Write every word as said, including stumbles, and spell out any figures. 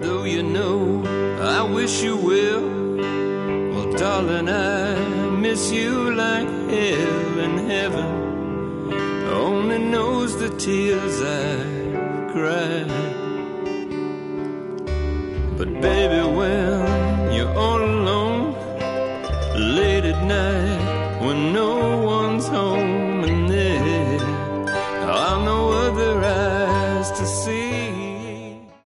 though you know I wish you well. Well, darling, I miss you like hell, and heaven only knows the tears I've cried. But baby, when you're all alone, late at night when no one's home,